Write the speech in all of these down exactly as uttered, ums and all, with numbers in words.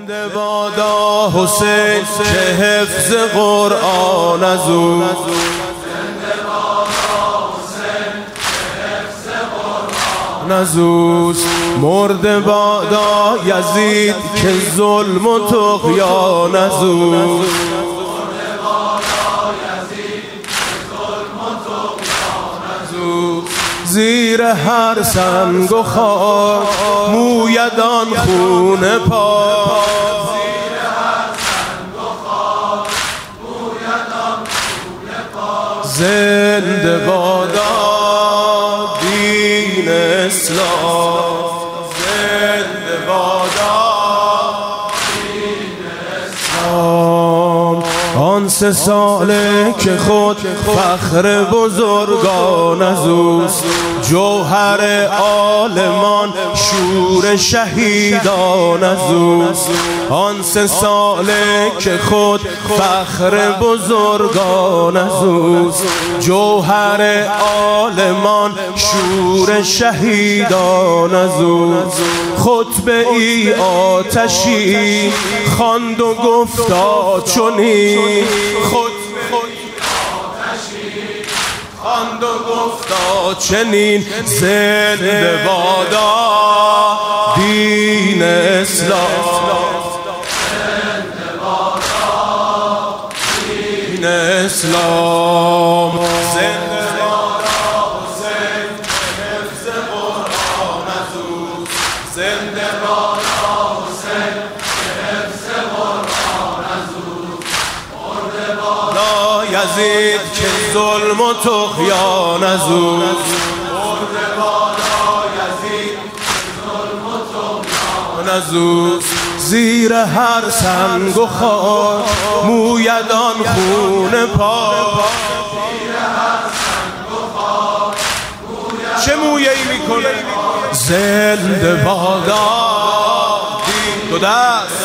زنده بادا حسین که حفظ قرآن از او، زنده بادا حسین که حفظ قرآن از اوست. مرده بادا یزید که ظلم و طغیان از اوست. زیر هر سنگ و خاک مویدان خون پاک، زیر هر سنگ و خاک مویدان خون پاک. زنده بادا دین اسلام، زنده بادا دین اسلام. آن سه ساله که خود فخر بزرگان از اوست، جوهر عالمان شور شهیدان از اوست. آن سه ساله که خود فخر بزرگان از اوست، جوهر عالمان شور شهیدان از اوست. خطبه ای آتشی خواند و گفتا چنین، خطبه آتشی خواند و گفتا چنین. زنده بادا دین اسلام، زنده بادا دین اسلام. زنده بادا حسین حفظ قرآن از او، زنده بادا حسین حفظ قرآن از او. مرده بادا یزید که ظلم و طغیان از او، مرده بادا یزید که ظلم و طغیان از او. زیر هر سنگ و خاک مویدان خون پاک، زیر هر سنگ و خاک مویدان. چه مویه‌ای میکنه؟ زنده بادا دین دو دست،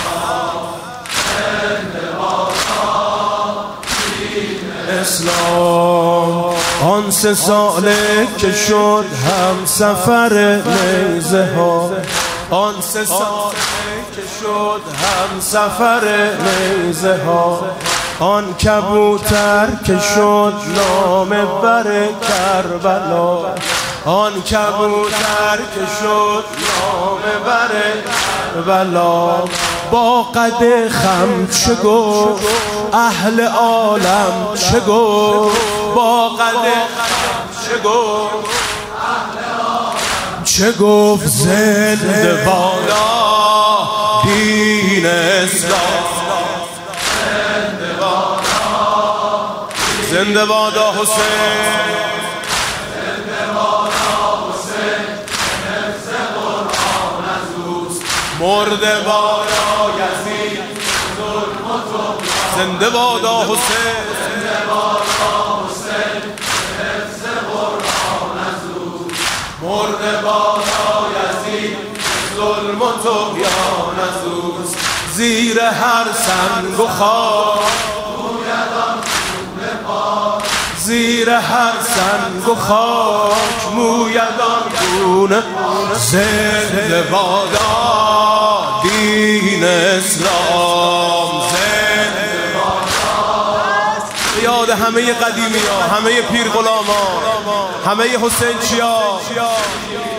زنده بادا دین اسلام. آن سه ساله که شد هم سفر نیزه ها، آن سه ساله که شد هم سفر نیزه ها. آن کبوتر که شد نامه بر کربلا، آن کبوتر که شد نامه بر کربلا. با قد خم چه گفت اهل عالم چه گفت، با قد خم چه گفت اهل عالم چه گفت. زنده بادا دین اسلام، زنده بادا زنده بادا حسین، زنده بادا حسین حفظ قرآن از اوست. مرده بادا یزید ظلم و طغیان، زنده بادا حسین، زنده بادا حسین حفظ قرآن از اوست. مرده بادا یزید ظلم و طغیان از اوست. زیر هر سنگ و خاک مویدان خون پاک، زیر هر سنگ و خاک مویدان خون. زنده بادا دین اسلام، زنده بادا. یاد همه قدیمی ها، همه پیر غلاما، همه حسین چیا